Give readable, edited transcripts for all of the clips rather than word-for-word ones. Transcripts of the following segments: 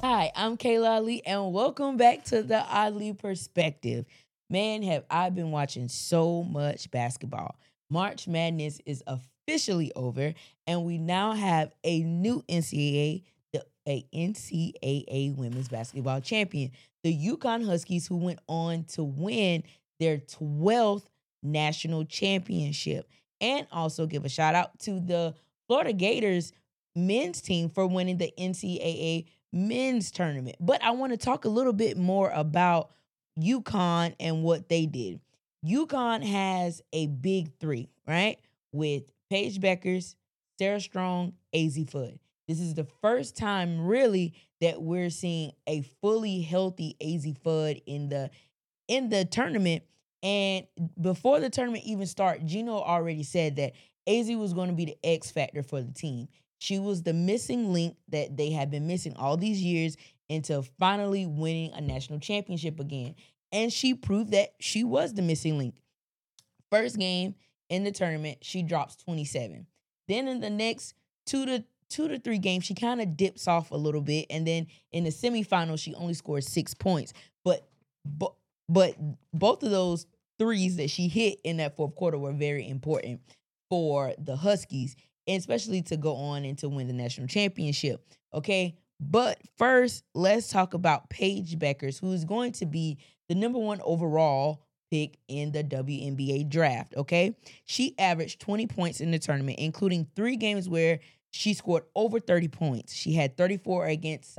Hi, I'm Kayla Ali, and welcome back to the Oddly Perspective. Man, have I been watching so much basketball. March Madness is officially over, and we now have a new a NCAA women's basketball champion, the UConn Huskies, who went on to win their 12th national championship. And also give a shout out to the Florida Gators men's team for winning the NCAA men's tournament. But I want to talk a little bit more about UConn and what they did. UConn has a big three, right? With Paige Beckers, Sarah Strong, AZ Fudd. This is the first time really that we're seeing a fully healthy AZ Fudd in the tournament. And before the tournament even started, Gino already said that AZ was going to be the X factor for the team. She was the missing link that they had been missing all these years into finally winning a national championship again. And she proved that she was the missing link. First game in the tournament, she drops 27. Then in the next two to three games, she kind of dips off a little bit. And then in the semifinals, she only scored 6 points. But but but both of those threes that she hit in that fourth quarter were very important for the Huskies, and especially to go on and to win the national championship. Okay. But first, let's talk about Paige Beckers, who is going to be the number one overall pick in the WNBA draft. Okay. She averaged 20 points in the tournament, including three games where she scored over 30 points. She had 34 against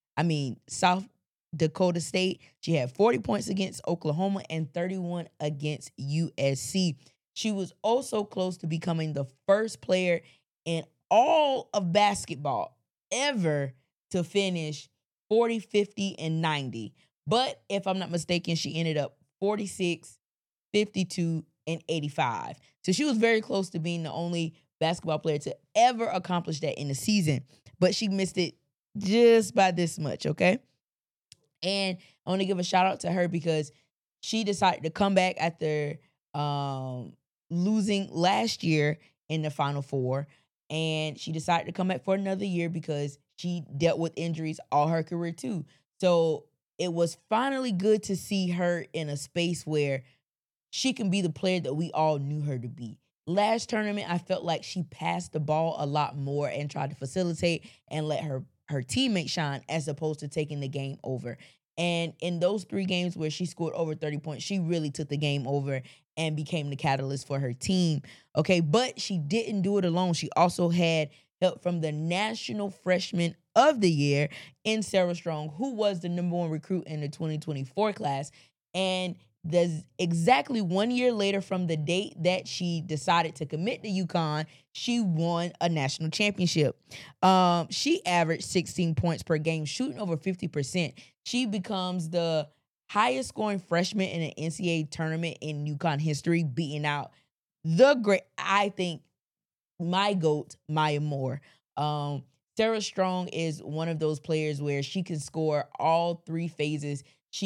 South Dakota State. She had 40 points against Oklahoma and 31 against USC. She was also close to becoming the first player in all of basketball ever to finish 40, 50, and 90. But if I'm not mistaken, she ended up 46, 52, and 85. So she was very close to being the only basketball player to ever accomplish that in a season. But she missed it just by this much, okay? And I want to give a shout out to her because she decided to come back after losing last year in the Final Four. And she decided to come back for another year because she dealt with injuries all her career too. So it was finally good to see her in a space where she can be the player that we all knew her to be. Last tournament, I felt like she passed the ball a lot more and tried to facilitate and let her teammates shine as opposed to taking the game over. And in those three games where she scored over 30 points, she really took the game over and became the catalyst for her team. Okay, but she didn't do it alone. She also had help from the National Freshman of the Year in Sarah Strong, who was the number one recruit in the 2024 class. And exactly 1 year later from the date that she decided to commit to UConn, she won a national championship. She averaged 16 points per game, shooting over 50%. She becomes the highest scoring freshman in an NCAA tournament in UConn history, beating out the great, I think, my GOAT, Maya Moore. Sarah Strong is one of those players where she can score all three phases.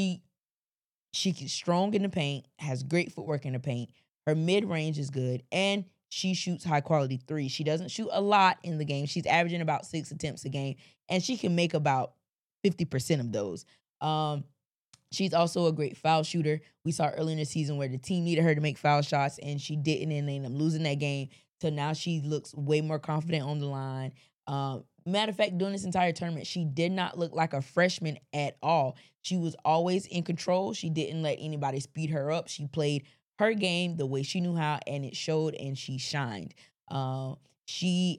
She's strong in the paint, has great footwork in the paint. Her mid range is good, and she shoots high quality threes. She doesn't shoot a lot in the game. She's averaging about 6 attempts a game, and she can make about 50% of those. Um, she's also a great foul shooter. We saw early in the season where the team needed her to make foul shots, and she didn't, and they ended up losing that game. So now she looks way more confident on the line. Matter of fact, during this entire tournament, she did not look like a freshman at all. She was always in control. She didn't let anybody speed her up. She played her game the way she knew how, and it showed, and she shined. She,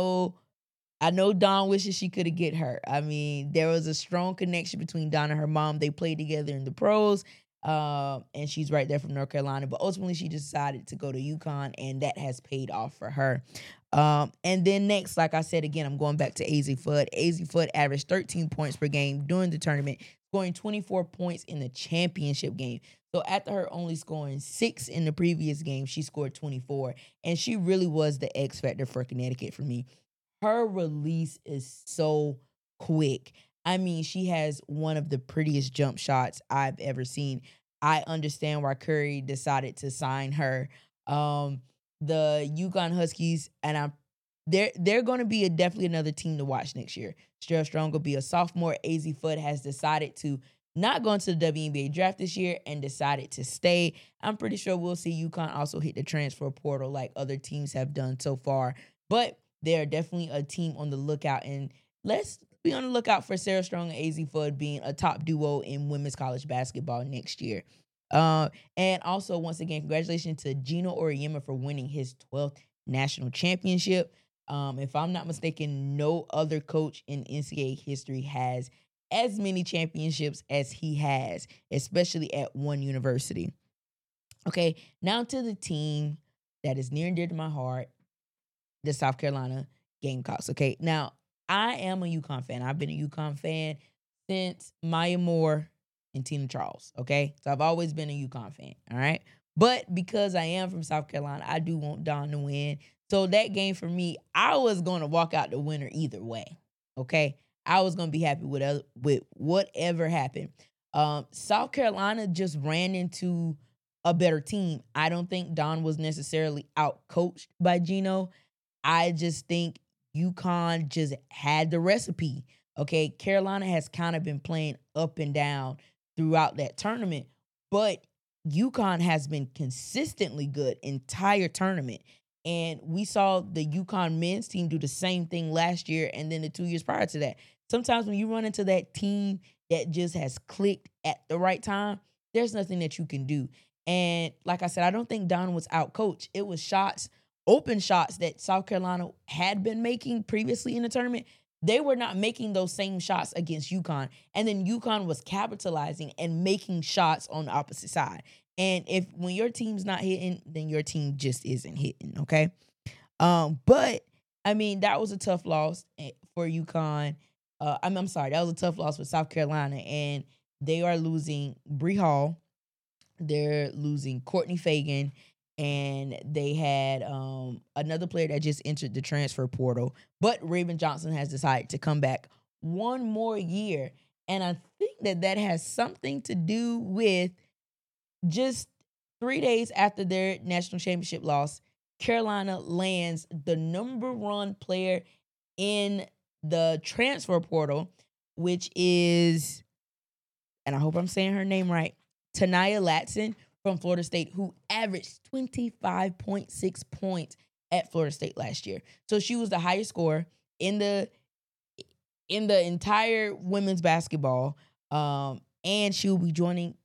I know Dawn wishes she could have get her. I mean, there was a strong connection between Dawn and her mom. They played together in the pros, and she's right there from North Carolina. But ultimately, she decided to go to UConn, and that has paid off for her. And then next, like I said again, I'm going back to AZ Fudd. AZ Fudd averaged 13 points per game during the tournament, scoring 24 points in the championship game. So after her only scoring 6 in the previous game, she scored 24, and she really was the X factor for Connecticut for me. Her release is so quick. I mean, she has one of the prettiest jump shots I've ever seen. I understand why Curry decided to sign her. The UConn Huskies, and I'm they're going to be definitely another team to watch next year. Sierra Strong will be a sophomore. AZ Fudd has decided to not go into the WNBA draft this year and decided to stay. I'm pretty sure we'll see UConn also hit the transfer portal like other teams have done so far. But they're definitely a team on the lookout. And let's be on the lookout for Sarah Strong and AZ Fudd being a top duo in women's college basketball next year. And also, once again, congratulations to Gino Auriemma for winning his 12th national championship. If I'm not mistaken, no other coach in NCAA history has as many championships as he has, especially at one university. Okay, now to the team that is near and dear to my heart, the South Carolina Gamecocks. Okay, now I am a UConn fan. I've been a UConn fan since Maya Moore and Tina Charles. Okay, so I've always been a UConn fan. All right, but because I am from South Carolina, I do want Dawn to win. So that game for me, I was going to walk out the winner either way. Okay, I was going to be happy with whatever happened. South Carolina just ran into a better team. I don't think Dawn was necessarily out coached by Gino. I just think UConn just had the recipe. Okay, Carolina has kind of been playing up and down throughout that tournament, but UConn has been consistently good entire tournament. And we saw the UConn men's team do the same thing last year and then the 2 years prior to that. Sometimes when you run into that team that just has clicked at the right time, there's nothing that you can do. And like I said, I don't think Dawn was out coached. It was open shots that South Carolina had been making previously in the tournament. They were not making those same shots against UConn. And then UConn was capitalizing and making shots on the opposite side. And when your team's not hitting, then your team just isn't hitting, okay? But I mean, that was a tough loss for UConn. I'm sorry, that was a tough loss for South Carolina, and they are losing Bree Hall. They're losing Courtney Fagan, and they had another player that just entered the transfer portal. But Raven Johnson has decided to come back one more year, and I think that has something to do with just 3 days after their national championship loss, Carolina lands the number one player in the transfer portal, which is, and I hope I'm saying her name right, Taniyah Latson from Florida State, who averaged 25.6 points at Florida State last year. So she was the highest scorer in the entire women's basketball. And she will be joining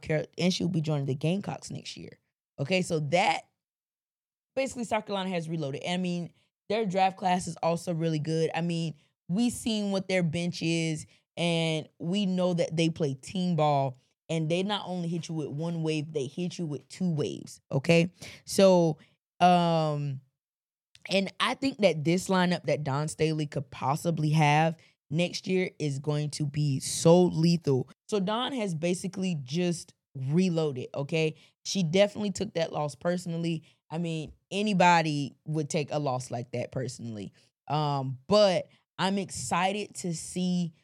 the Gamecocks next year. Okay, so that basically South Carolina has reloaded. I mean, their draft class is also really good. I mean, we seen what their bench is, and we know that they play team ball, and they not only hit you with one wave, they hit you with two waves. Okay, so and I think that this lineup that Dawn Staley could possibly have next year is going to be so lethal. So Dawn has basically just reloaded, okay? She definitely took that loss personally. I mean, anybody would take a loss like that personally. But I'm excited to see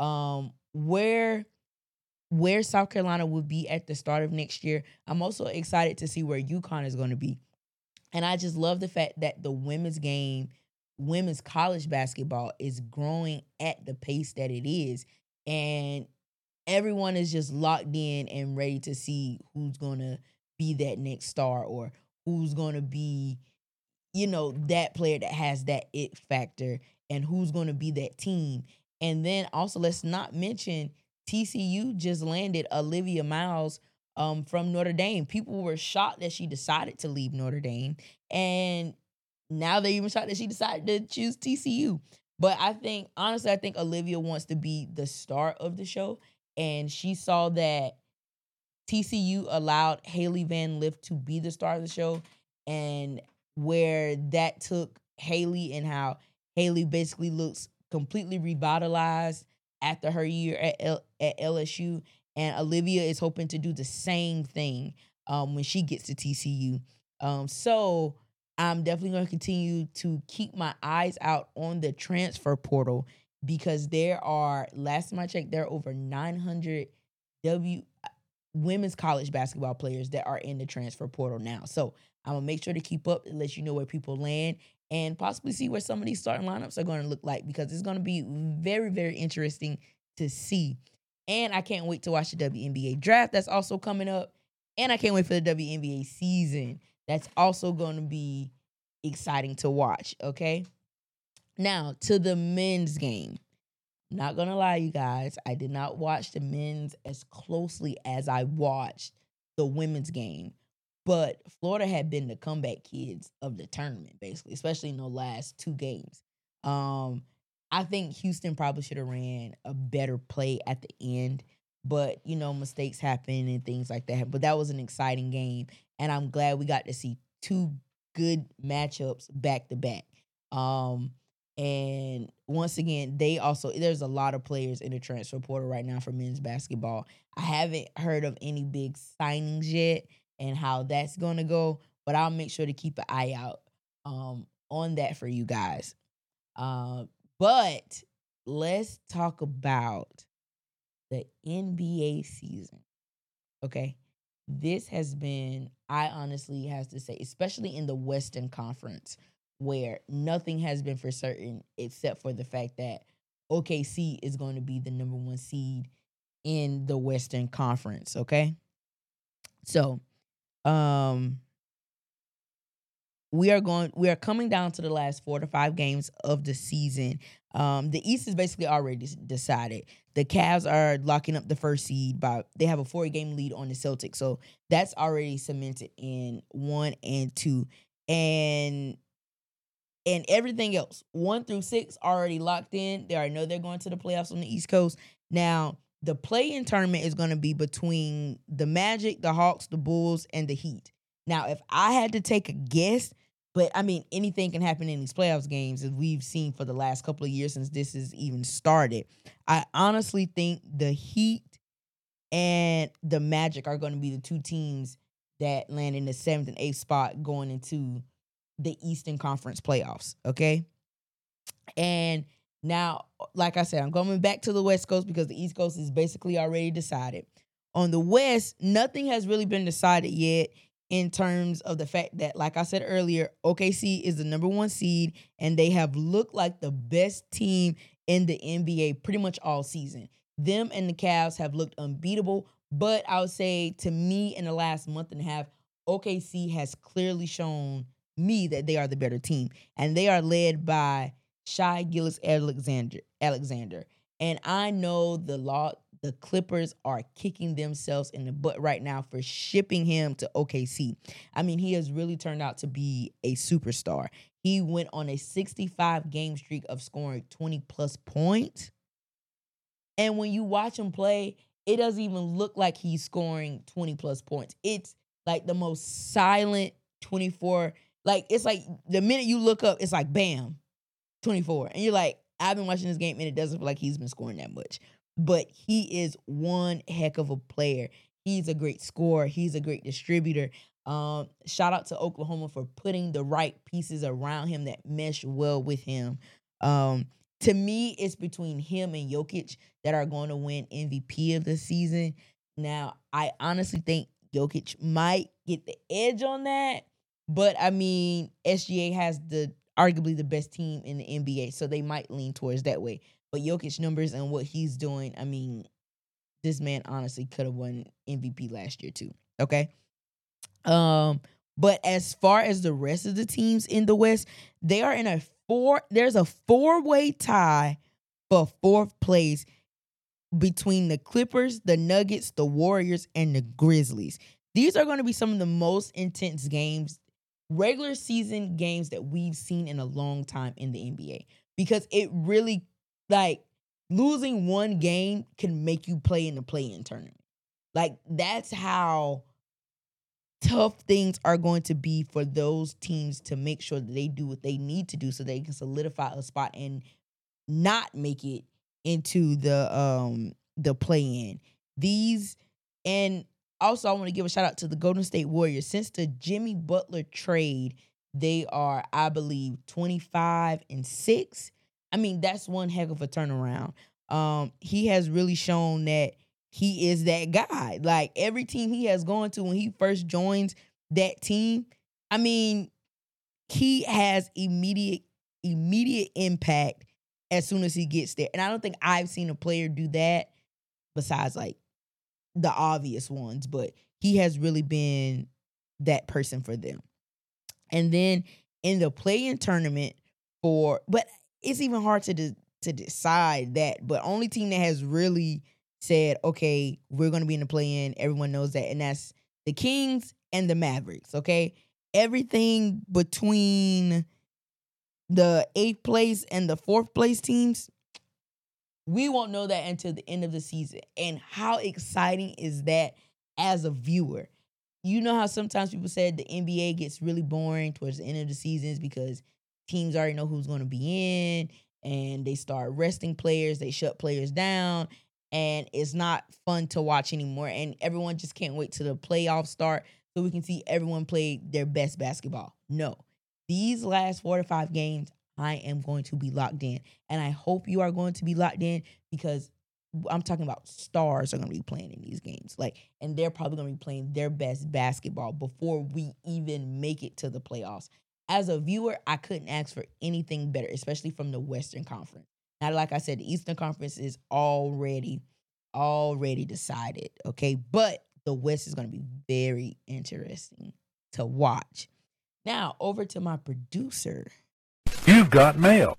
where South Carolina will be at the start of next year. I'm also excited to see where UConn is going to be. And I just love the fact that the women's college basketball is growing at the pace that it is. And everyone is just locked in and ready to see who's going to be that next star, or who's going to be, that player that has that it factor, and who's going to be that team. And then also, let's not mention TCU just landed Olivia Miles from Notre Dame. People were shocked that she decided to leave Notre Dame, and now they're even shocked that she decided to choose TCU. But honestly, I think Olivia wants to be the star of the show, and she saw that TCU allowed Haley Van Lith to be the star of the show, and where that took Haley, and how Haley basically looks completely revitalized after her year at LSU, and Olivia is hoping to do the same thing when she gets to TCU. So I'm definitely going to continue to keep my eyes out on the transfer portal, because last time I checked, there are over 900 women's college basketball players that are in the transfer portal now. So I'm going to make sure to keep up and let you know where people land. and possibly see where some of these starting lineups are going to look like, because it's going to be very, very interesting to see. And I can't wait to watch the WNBA draft that's also coming up. And I can't wait for the WNBA season. That's also going to be exciting to watch, okay? Now, to the men's game. Not going to lie, you guys. I did not watch the men's as closely as I watched the women's game. But Florida had been the comeback kids of the tournament, basically, especially in the last 2 games. I think Houston probably should have ran a better play at the end, but mistakes happen and things like that. But that was an exciting game, and I'm glad we got to see 2 good matchups back to back. And once again, there's a lot of players in the transfer portal right now for men's basketball. I haven't heard of any big signings yet and how that's going to go, but I'll make sure to keep an eye out on that for you guys. But let's talk about the NBA season. Okay. This has been, I honestly have to say, especially in the Western Conference, where nothing has been for certain except for the fact that OKC is going to be the number 1 seed in the Western Conference, okay? So, we are coming down to the last 4 to 5 games of the season. The East is basically already decided. The Cavs are locking up the first seed they have a 4-game lead on the Celtics. So that's already cemented in 1 and 2. And everything else, 1 through 6 already locked in. They already know they're going to the playoffs on the East Coast. Now, the play-in tournament is going to be between the Magic, the Hawks, the Bulls, and the Heat. Now, if I had to take a guess, but I mean, anything can happen in these playoffs games, as we've seen for the last couple of years since this has even started. I honestly think the Heat and the Magic are going to be the 2 teams that land in the 7th and 8th spot going into the Eastern Conference playoffs, okay? And now, like I said, I'm going back to the West Coast because the East Coast is basically already decided. On the West, nothing has really been decided yet, in terms of the fact that, like I said earlier, OKC is the number 1 seed, and they have looked like the best team in the NBA pretty much all season. Them and the Cavs have looked unbeatable, but I would say, to me, in the last month and a half, OKC has clearly shown me that they are the better team, and they are led by Shai Gilgeous-Alexander. And I know the Clippers are kicking themselves in the butt right now for shipping him to OKC. I mean, he has really turned out to be a superstar. He went on a 65-game streak of scoring 20-plus points. And when you watch him play, it doesn't even look like he's scoring 20-plus points. It's like the most silent 24. Like, it's like the minute you look up, it's like, bam, 24. And you're like, I've been watching this game, and it doesn't feel like he's been scoring that much. But he is one heck of a player. He's a great scorer. He's a great distributor. Shout out to Oklahoma for putting the right pieces around him that mesh well with him. To me, it's between him and Jokic that are going to win MVP of the season. Now, I honestly think Jokic might get the edge on that. But, I mean, SGA has arguably the best team in the NBA, so they might lean towards that way. But Jokic numbers and what he's doing, I mean, this man honestly could have won MVP last year too. Okay. But as far as the rest of the teams in the West, they are in there's a 4-way tie for 4th place between the Clippers, the Nuggets, the Warriors, and the Grizzlies. These are going to be some of the most intense games, regular season games, that we've seen in a long time in the NBA, because it really, like, losing 1 game can make you play in the play-in tournament. Like, that's how tough things are going to be for those teams to make sure that they do what they need to do so they can solidify a spot and not make it into the play-in. And also I want to give a shout out to the Golden State Warriors. Since the Jimmy Butler trade, they are, I believe, 25-6. I mean, that's one heck of a turnaround. He has really shown that he is that guy. Like, every team he has gone to when he first joins that team, I mean, he has immediate impact as soon as he gets there. And I don't think I've seen a player do that besides like the obvious ones, but he has really been that person for them. And then in the play-in tournament but it's even hard to decide that, but only team that has really said, okay, we're going to be in the play-in, everyone knows that, and that's the Kings and the Mavericks, okay? Everything between the 8th place and the 4th place teams, we won't know that until the end of the season. And how exciting is that as a viewer? You know how sometimes people said the NBA gets really boring towards the end of the seasons because teams already know who's going to be in and they start resting players, they shut players down, and it's not fun to watch anymore. And everyone just can't wait till the playoffs start so we can see everyone play their best basketball. No. These last 4 to 5 games, I am going to be locked in. And I hope you are going to be locked in because I'm talking about stars are going to be playing in these games. And they're probably going to be playing their best basketball before we even make it to the playoffs. As a viewer, I couldn't ask for anything better, especially from the Western Conference. Now, like I said, the Eastern Conference is already decided, okay? But the West is going to be very interesting to watch. Now, over to my producer. You've got mail.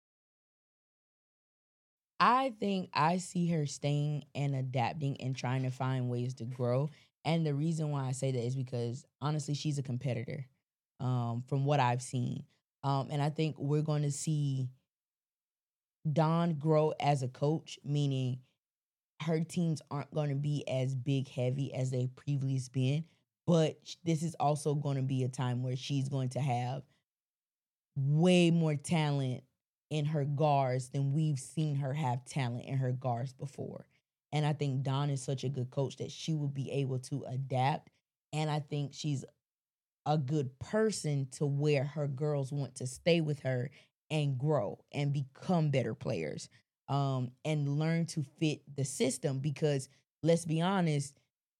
I think I see her staying and adapting and trying to find ways to grow. And the reason why I say that is because, honestly, she's a competitor from what I've seen. And I think we're going to see Dawn grow as a coach, meaning her teams aren't going to be as big heavy as they've previously been. But this is also going to be a time where she's going to have way more talent in her guards than we've seen her have talent in her guards before. And I think Dawn is such a good coach that she will be able to adapt. And I think she's a good person to where her girls want to stay with her and grow and become better players, and learn to fit the system. Because let's be honest,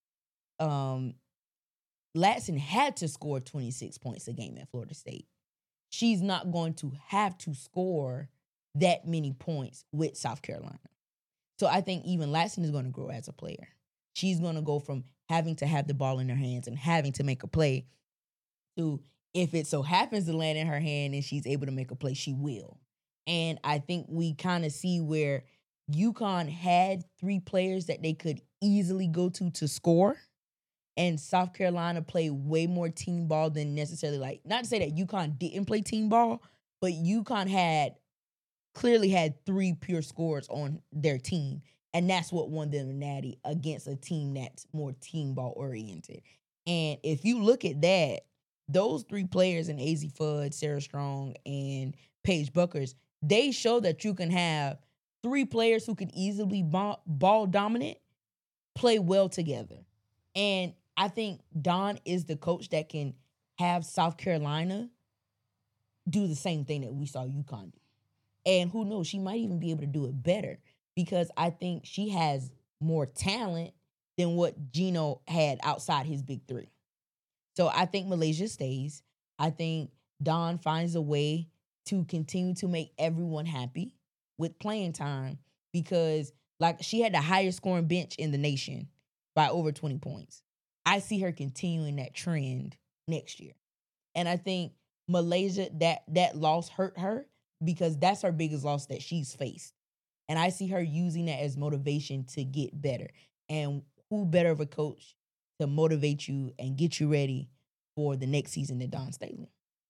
Latson had to score 26 points a game at Florida State. She's not going to have to score that many points with South Carolina. So I think even Latson is going to grow as a player. She's going to go from having to have the ball in her hands and having to make a play to, if it so happens to land in her hand and she's able to make a play, she will. And I think we kind of see where UConn had 3 players that they could easily go to score. And South Carolina played way more team ball than necessarily, not to say that UConn didn't play team ball, but UConn clearly had 3 pure scorers on their team. And that's what won them the Natty against a team that's more team ball oriented. And if you look at that, those 3 players in AZ Fudd, Sarah Strong, and Paige Buckers, they show that you can have 3 players who can easily ball dominant, play well together. And I think Dawn is the coach that can have South Carolina do the same thing that we saw UConn do. And who knows, she might even be able to do it better because I think she has more talent than what Gino had outside his big 3. So I think Malaysia stays. I think Dawn finds a way to continue to make everyone happy with playing time because she had the highest scoring bench in the nation by over 20 points. I see her continuing that trend next year. And I think Malaysia, that loss hurt her because that's her biggest loss that she's faced. And I see her using that as motivation to get better. And who better of a coach to motivate you and get you ready for the next season than Dawn Staley?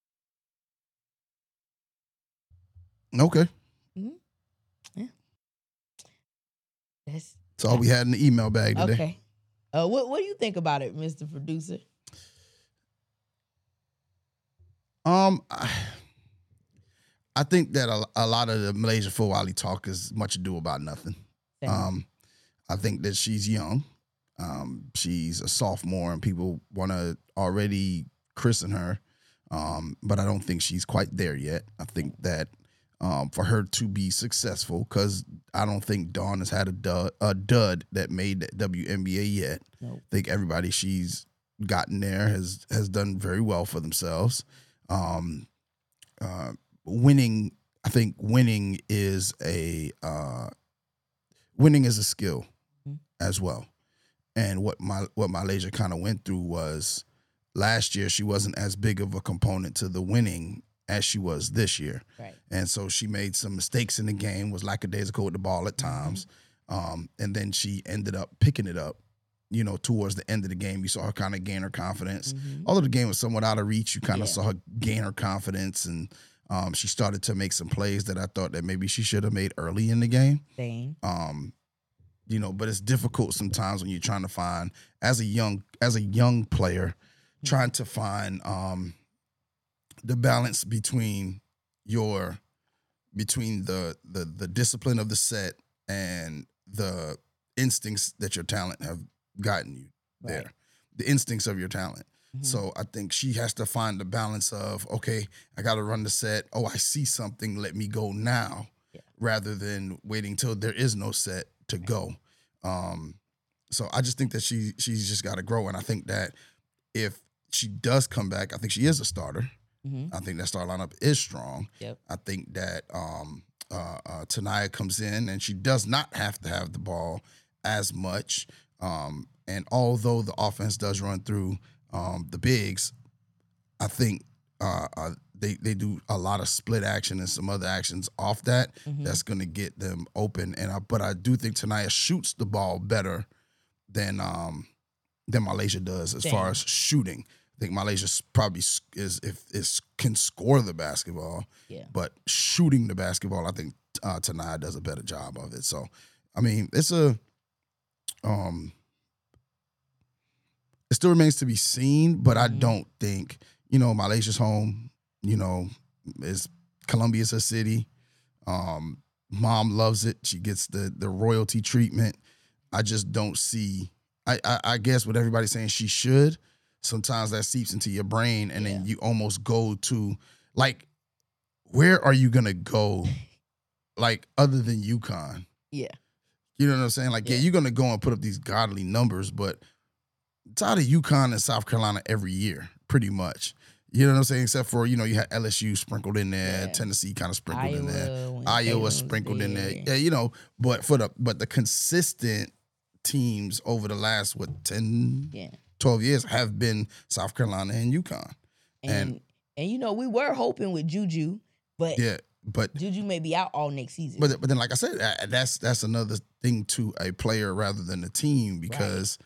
Okay. Mm-hmm. Yeah. That's all we had in the email bag today. Okay. What do you think about it, Mr. Producer? I think that a lot of the Malaysia Fulwiley talk is much ado about nothing. I think that she's young. She's a sophomore, and people want to already christen her. But I don't think she's quite there yet. I think that for her to be successful, because I don't think Dawn has had a dud that made the WNBA yet. Nope. I think everybody she's gotten there has done very well for themselves. Um, winning, I think winning is a skill Mhm. as well. And what Malaysia kind of went through was last year she wasn't as big of a component to the winning as she was this year. Right. And so she made some mistakes in the game, was lackadaisical with the ball at times. And then she ended up picking it up, towards the end of the game. You saw her kind of gain her confidence. Mhm. Although the game was somewhat out of reach, you kind of Yeah. saw her gain her confidence. And she started to make some plays that I thought that maybe she should have made early in the game. Same. But it's difficult sometimes when you're trying to find, as a young player, trying to find the balance between the discipline of the set and the instincts that your talent have gotten you there. Right. The instincts of your talent. Mhm. So I think she has to find the balance of, okay, I got to run the set. Oh, I see something. Let me go now, Yeah. rather than waiting till there is no set to go. So I just think that she's just got to grow. And I think that if she does come back, I think she is a starter. Mhm. I think that start lineup is strong. Yep. I think that Tanaya comes in and she does not have to have the ball as much. And although the offense does run through the bigs, I think they do a lot of split action and some other actions off that Mhm. that's going to get them open. But I do think Tanaya shoots the ball better than Malaysia does as far as shooting. I think Malaysia probably can score the basketball, Yeah. but shooting the basketball, I think Tanaya does a better job of it. So, I mean, it still remains to be seen, but I don't think, Malaysia's home, is Colombia's her city. Mom loves it. She gets the royalty treatment. I just don't see, I guess what everybody's saying she should, sometimes that seeps into your brain and then you almost go to, like, where are you going to go, like, other than UConn? Yeah. You know what I'm saying? Like, you're going to go and put up these godly numbers, but it's out of UConn and South Carolina every year, pretty much. You know what I'm saying? Except for, you had LSU sprinkled in there, Tennessee kind of sprinkled in there, Iowa sprinkled in there. Yeah, but the consistent teams over the last 12 years have been South Carolina and UConn. And we were hoping with Juju, but Juju may be out all next season. But then, like I said, that's another thing to a player rather than a team, because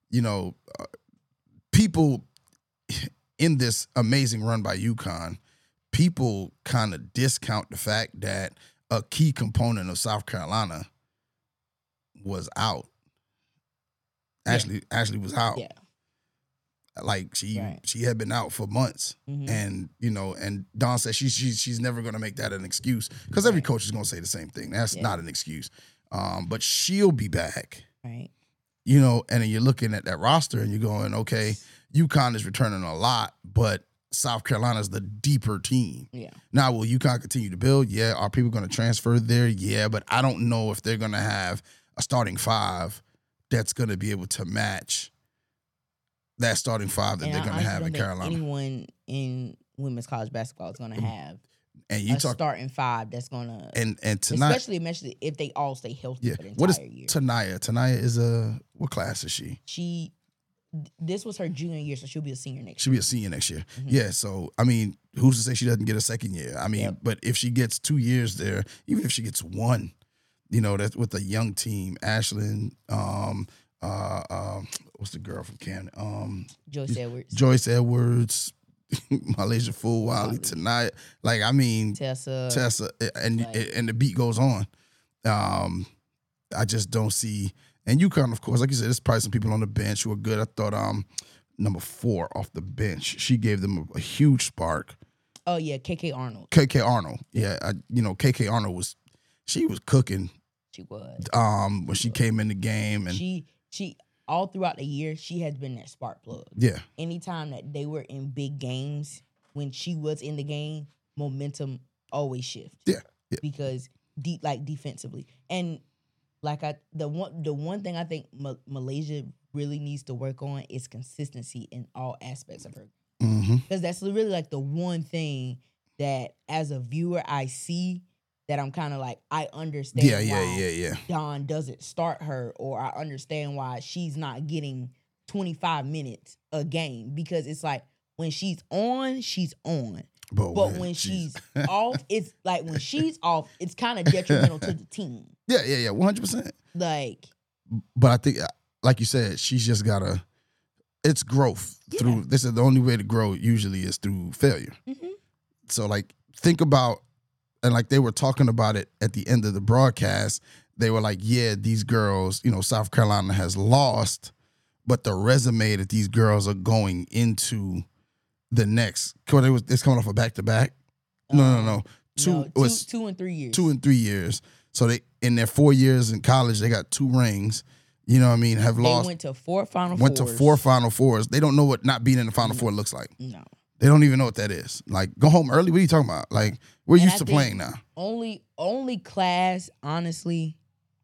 people in this amazing run by UConn, people kind of discount the fact that a key component of South Carolina was out. Ashley was out. Yeah. Like she had been out for months, and and Dawn said she's never going to make that an excuse, because every coach is going to say the same thing. That's not an excuse, but she'll be back, right? And then you're looking at that roster and you're going, okay, UConn is returning a lot, but South Carolina's the deeper team. Yeah. Now, will UConn continue to build? Yeah. Are people going to transfer there? Yeah, but I don't know if they're going to have a starting five that's going to be able to match that starting five that they're going to have in Carolina. Anyone in women's college basketball is going to have starting five that's going to, and tonight, especially if they all stay healthy for the entire what is year. Tanaya? Tanaya is what class is she? This was her junior year, so she'll be a senior next year. She'll be a senior next year. Yeah, so, I mean, who's to say she doesn't get a second year? I mean, but if she gets 2 years there, even if she gets one, that's with a young team. Ashlyn, what's the girl from Camden? Joyce Edwards, Malaysia Full, Wiley tonight. Like, I mean, Tessa, and the beat goes on. I just don't see. And UConn, of course, like you said, there's probably some people on the bench who are good. I thought number 4 off the bench, she gave them a huge spark. Oh yeah, KK Arnold. Yeah, KK Arnold was cooking. She was. When she came in the game, and she all throughout the year, she has been that spark plug. Yeah. Anytime that they were in big games, when she was in the game, momentum always shifts. Yeah. Because defensively, and the one thing I think Malaysia really needs to work on is consistency in all aspects of her Mm-hmm. Because that's really like the one thing that as a viewer I see that I'm kind of like, I understand Yeah. Dawn doesn't start her, or I understand why she's not getting 25 minutes a game, because it's like when she's on, she's on. But when she's off, it's like when she's off, it's kind of detrimental to the team. Yeah, 100%. Like, but I think, like you said, she's just gotta. It's growth through. This is the only way to grow. Usually, is through failure. Mm-hmm. So, like, think about, and like they were talking about it at the end of the broadcast. They were like, "Yeah, these girls, South Carolina has lost, but the resume that these girls are going into the next, it's coming off a back-to-back. No. Two and 3 years. 2 and 3 years. So they, in their 4 years in college, they got 2 rings. You know what I mean? They went to 4 Final Fours. Went to 4 Final Fours. They don't know what not being in the Final Four looks like. No. They don't even know what that is. Like, go home early. What are you talking about? Like, we're used to playing now. Only class, honestly,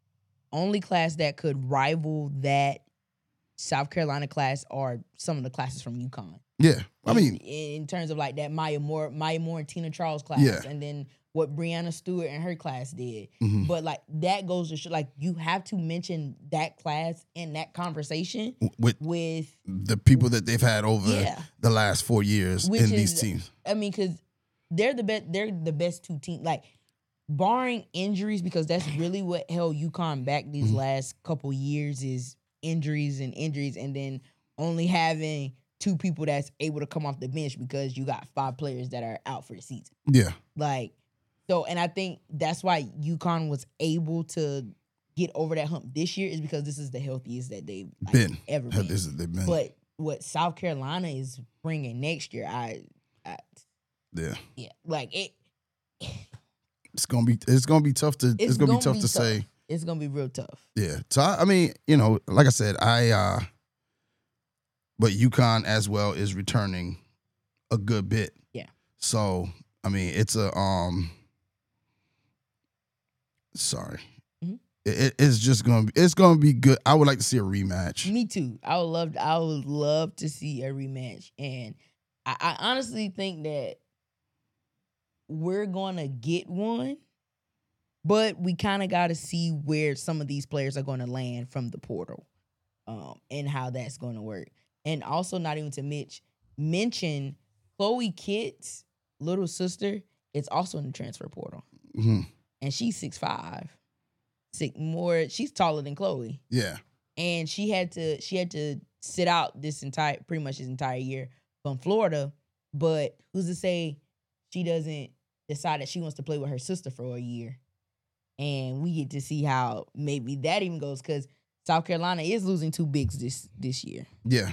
that could rival that South Carolina class are some of the classes from UConn. Yeah, I mean, in terms of like that Maya Moore and Tina Charles class, and then what Brianna Stewart and her class did. Mm-hmm. But like that goes to show, like, you have to mention that class in that conversation with the people that they've had over the last 4 years in these teams. I mean, because they're the best. They're the best 2 teams. Like, barring injuries, because that's really what held UConn back these last couple years is injuries, and then only having 2 people that's able to come off the bench because you got 5 players that are out for the season. Yeah. Like, so, and I think that's why UConn was able to get over that hump this year, is because this is the healthiest that they've ever been. But what South Carolina is bringing next year, like it. It's gonna be tough to. It's gonna be tough to say. It's gonna be real tough. Yeah. So I mean, like I said, but UConn as well is returning a good bit. Yeah. So I mean, it's a sorry. Mm-hmm. It's just gonna be good. I would like to see a rematch. Me too. I would love to see a rematch, and I honestly think that we're gonna get one, but we kind of got to see where some of these players are going to land from the portal, and how that's going to work. And also, not even to mention Chloe Kitt's little sister is also in the transfer portal, and she's 6'5", she's taller than Chloe. Yeah, and she had to sit out pretty much this entire year from Florida. But who's to say she doesn't decide that she wants to play with her sister for a year? And we get to see how maybe that even goes, because South Carolina is losing 2 bigs this year. Yeah.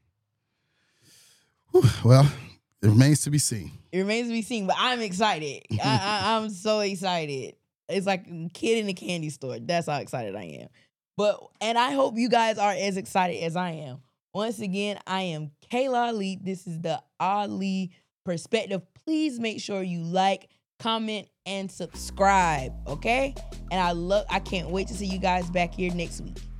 Whew, well, it remains to be seen. But I'm excited. I'm so excited. It's like a kid in a candy store. That's how excited I am. And I hope you guys are as excited as I am. Once again, I am Kayla Ali. This is the Ali Perspective. Please make sure you like, comment, and subscribe, okay? And I can't wait to see you guys back here next week.